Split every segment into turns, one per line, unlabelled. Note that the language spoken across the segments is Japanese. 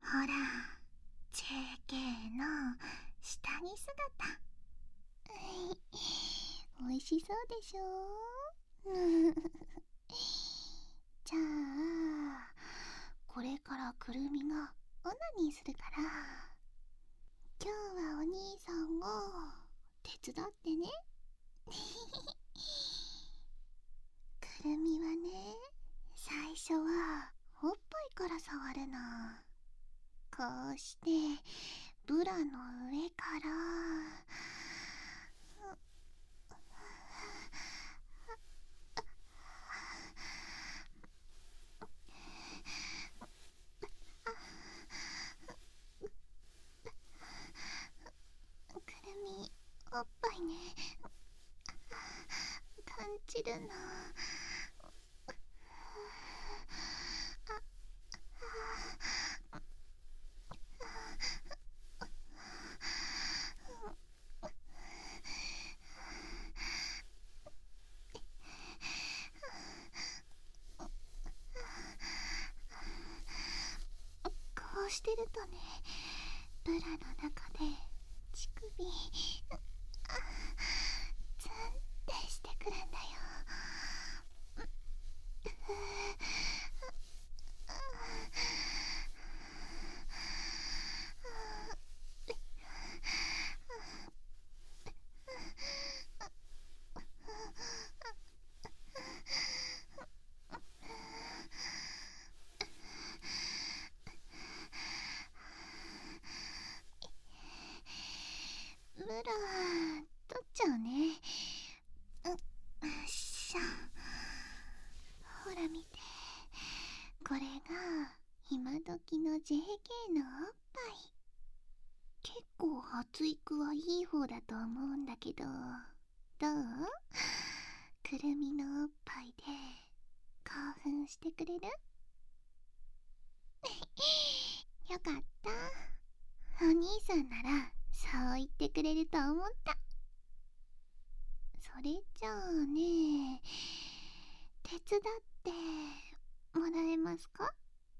ほら、JK の下着姿。おいしそうでしょ。じゃあこれからくるみがオナニーするから、今日はお兄さんが手伝ってね。くるみはね、最初はおっぱいから触るの。こうしてブラの上からくるみ、おっぱいね、感じるの。こうしてるとね、ブラの中で乳首ツンってしてくるんだよ。ブラ取っちゃうね。しゃ、ほら見て、これが今時の JK のおっぱい。結構発育はいい方だと思うんだけど、どう？くるみのおっぱいで興奮してくれる？よかった。お兄さんならそう言ってくれると思った。それじゃあね、手伝ってもらえますか？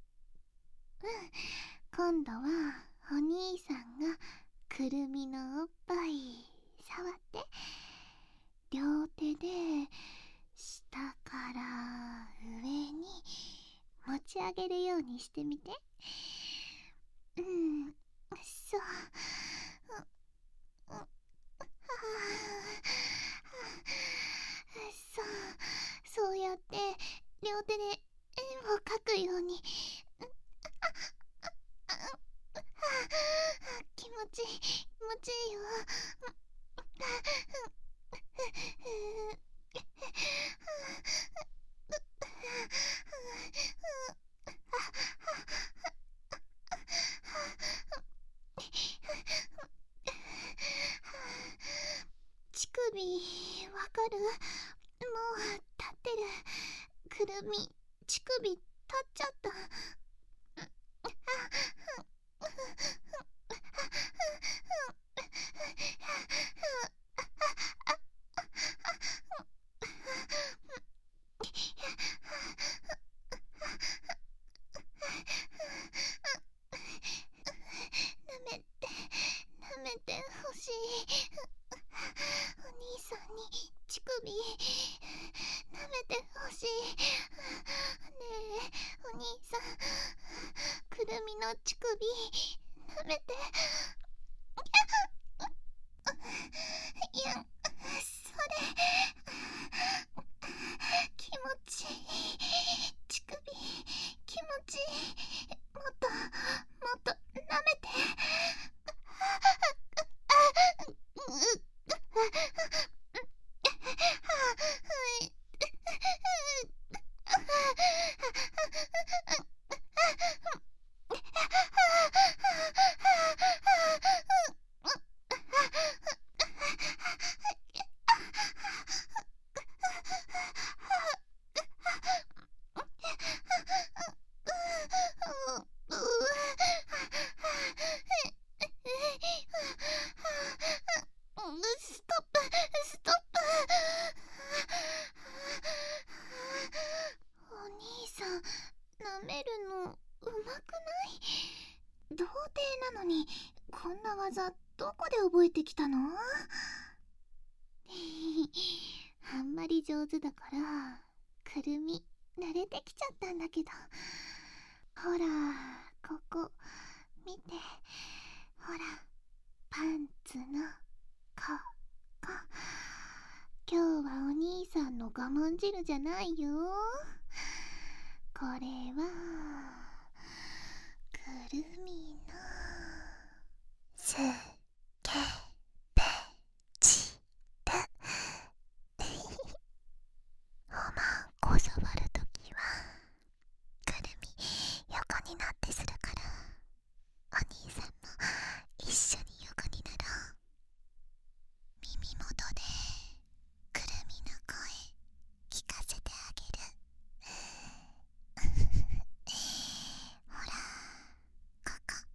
今度はお兄さんがくるみのおっぱい触って、両手で下から上に持ち上げるようにしてみて。そう。そう、そうやって両手で円を描くように。気持ちいい、気持ちいいよ。乳首わかる？もう立ってる。くるみ、乳首立っちゃった。舐めて、舐めてほしい。お兄さんに乳首舐めてほしい。ねえ、お兄さん、くるみの乳首舐めて。いや、それ気持ちいい。乳首気持ちいい。もっともっと舐めて。ストップ、ストップ。お兄さん、舐めるのうまくない？ 童貞なのにこんな技どこで覚えてきたの？あんまり上手だからくるみ慣れてきちゃったんだけど。ほらここ見て、ほらパンツのここ。今日はお兄さんの我慢汁じゃないよ。これはくるみのスケベチル。おまんこ触るときはくるみ横になってするから、お兄さんも一緒に横になろう。耳元でくるみの声聞かせてあげる。ほらここ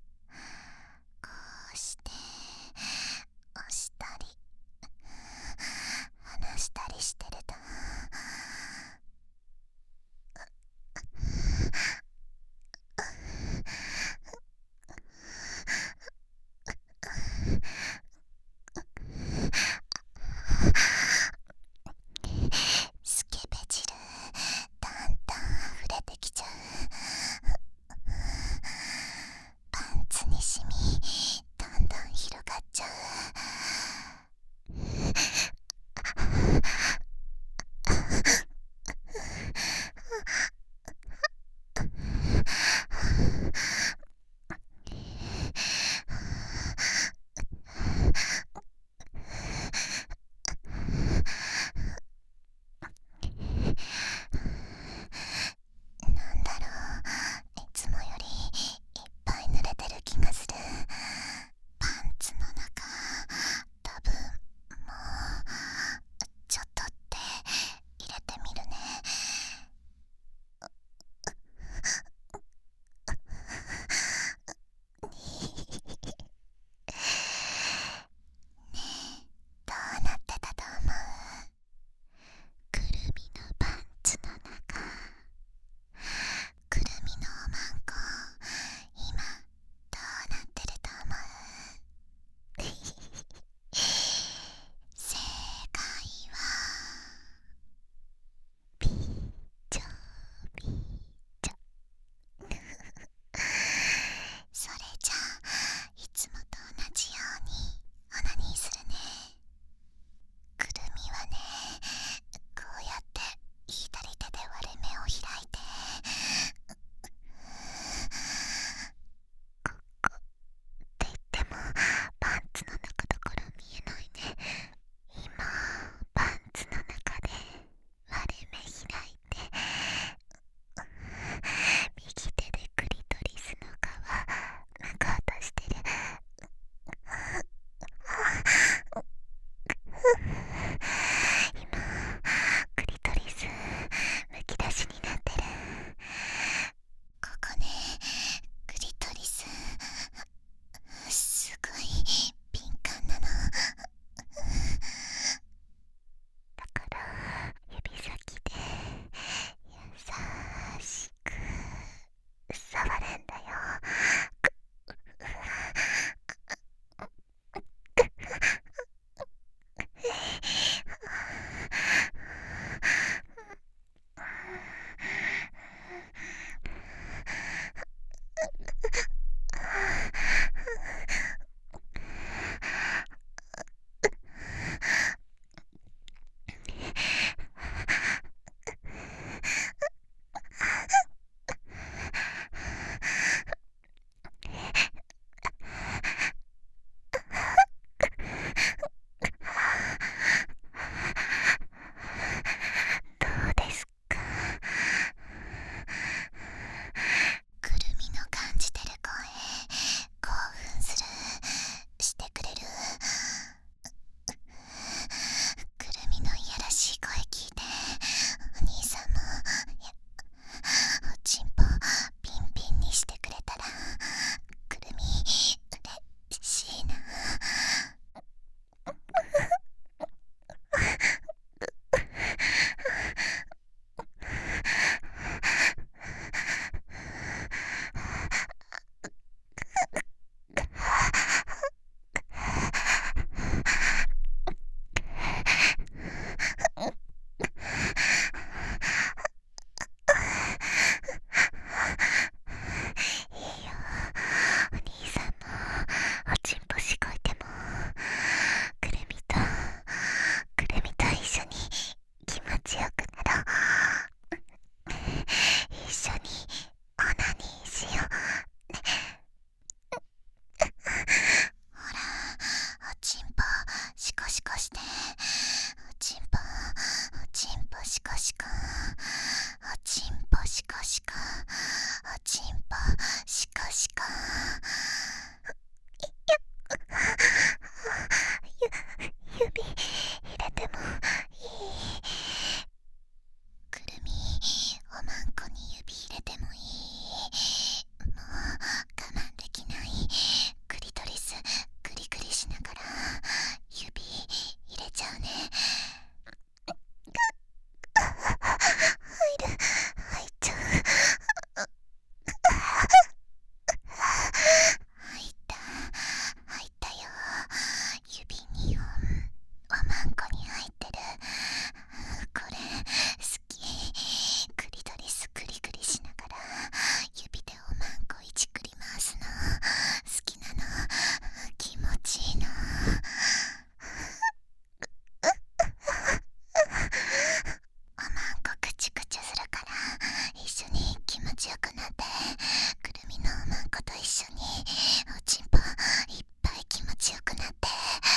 よくなって、くるみのおまんこと一緒におちんぽいっぱい気持ちよくなって、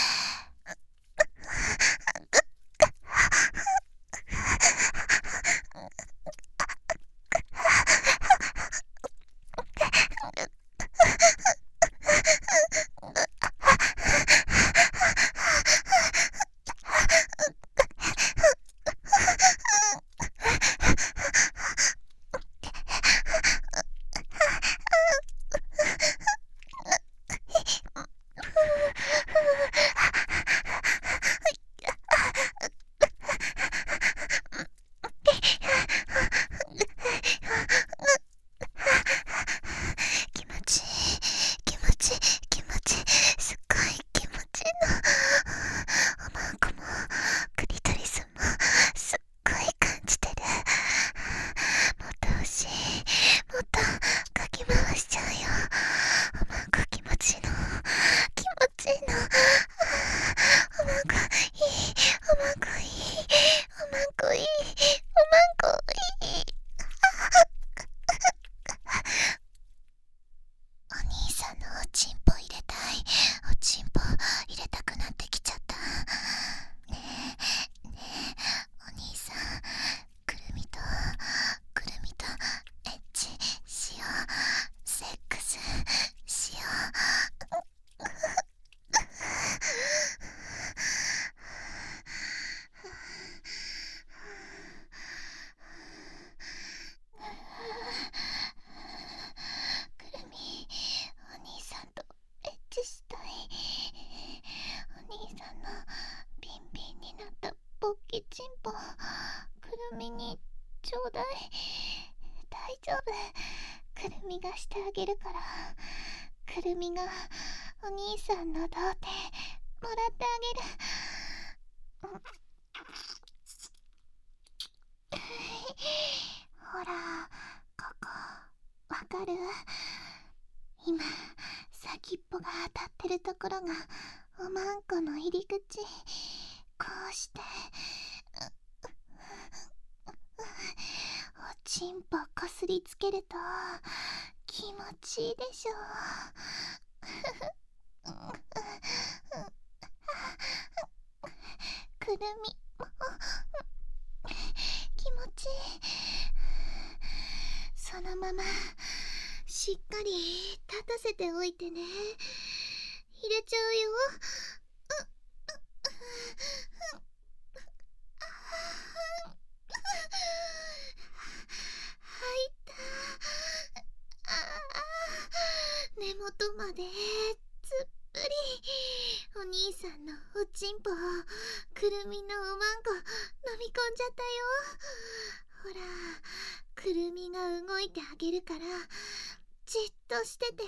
気持ちいい、気持ちいい、気持ちいい、すっごい気持ちいいの。おまんこもクリトリスもすっごい感じてる。もっと欲しい、もっとかき回しちゃうよ。おまんこ気持ちいいの、気持ちいいの。おまんこいい、おまんこいい、おまんこいい、おまんこいい。お兄さんのおちんぽ入れたい、おちんぽ入れたくなってきちゃった。ねえねえ、お兄さん、くるみとエッチしよう、セックスしよう。くるみ、お兄さんとエッチしたい。お兄さんのビンビンになったポッキチンポ、くるみにちょうだい。大丈夫、くるみがしてあげるから。くるみがお兄さんの童貞もらってあげる。ほら、ここわかる？今先っぽが当たってるところがおまんこの入り口。こうしておちんぽこすりつけると気持ちいいでしょ。くるみ気持ちいい。そのまましっかり立たせておいてね。入れちゃうよ。入った。根元までつっぷり。お兄さんのおちんぽをくるみのおまんこ飲み込んじゃったよ。ほら、くるみが動いてあげるからじっとしてて。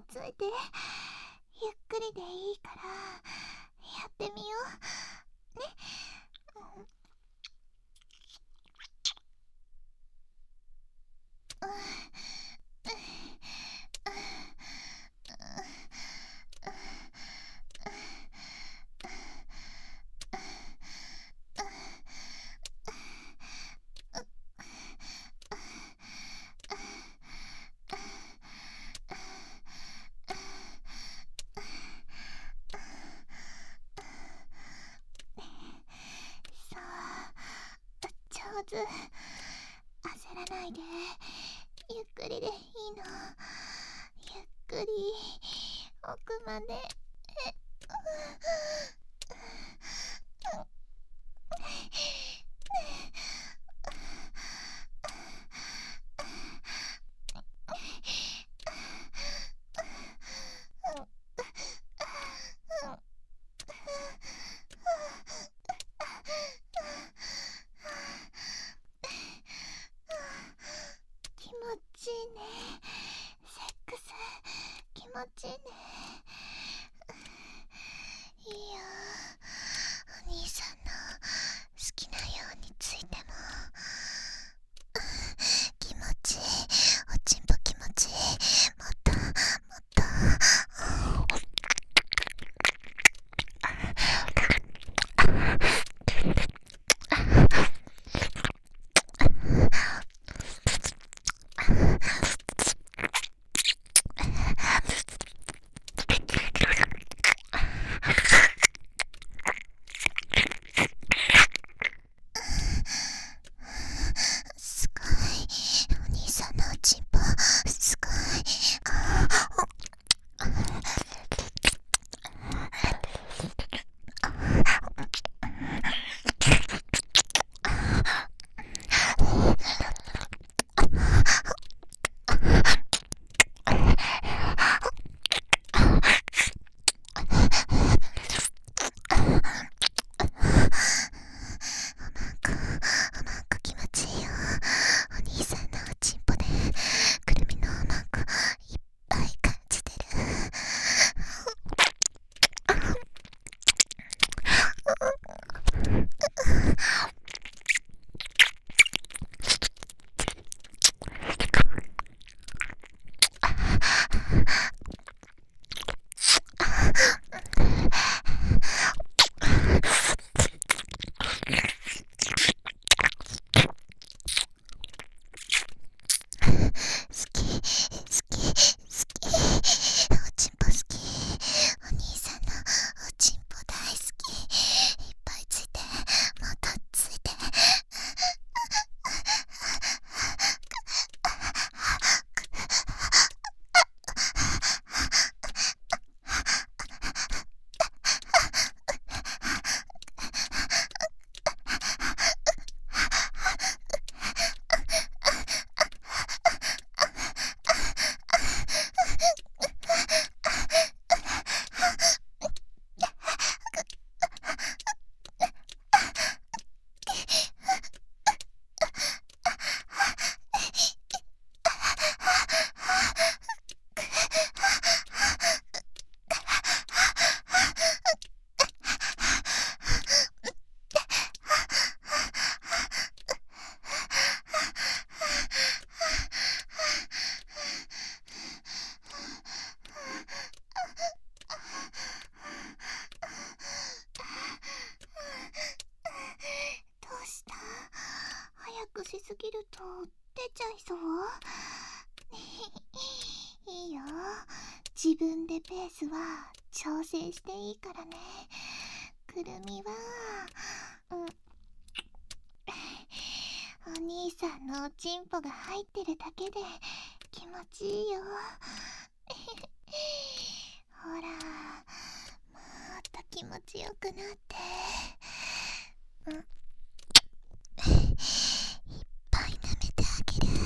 ついて。ゆっくりでいいからやってみようね。そう、上手。焦らないで、ゆっくりでいいの。ゆっくり奥まで。気持ちいいね。セックス気持ちいいね。いいよ、お兄さんの好きなようについても。気持ちいい、おちんぽ気持ちいい。もっともっと。すごい、お兄さんのおちんぽすごい。おまんこ気持ちいいよ。お兄さんのおちんぽでくるみのおまんこいっぱい感じてる。好き好き好き、おちんぽ好き。お兄さんのおちんぽ大好き。いっぱいついて、もっとついて。どうした？早くしすぎると出ちゃいそう。いいよ、自分でペースは調整していいからね。くるみはお兄さんのおちんぽが入ってるだけで気持ちいいよ。ほら、もっと気持ちよくなって。いっぱい舐めてあげる。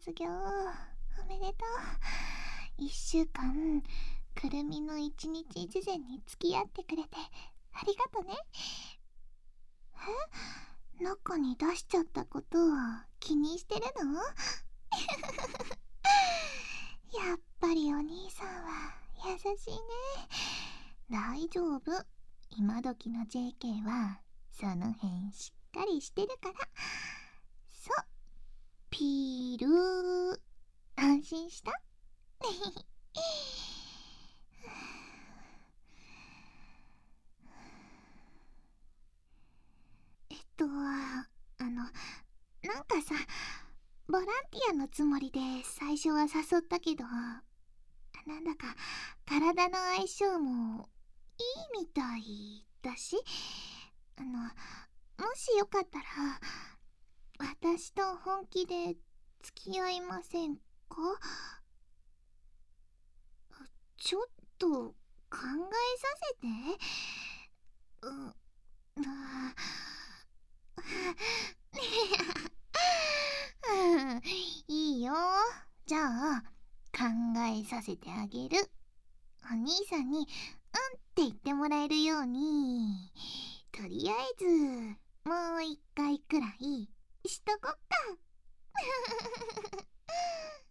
卒業おめでとう。1週間くるみの一日一善に付き合ってくれてありがとね。中に出しちゃったこと気にしてるの？やっぱりお兄さんは優しいね。大丈夫、今時の JK はその辺しっかりしてるから。そう、ピールー、安心した？なんかさ、ボランティアのつもりで最初は誘ったけど、なんだか体の相性もいいみたいだし、もしよかったら私と本気で付き合いませんか？ちょっと考えさせて。いいよ。じゃあ考えさせてあげる。お兄さんに「うん」って言ってもらえるように、とりあえずもう一回くらいしとこっか。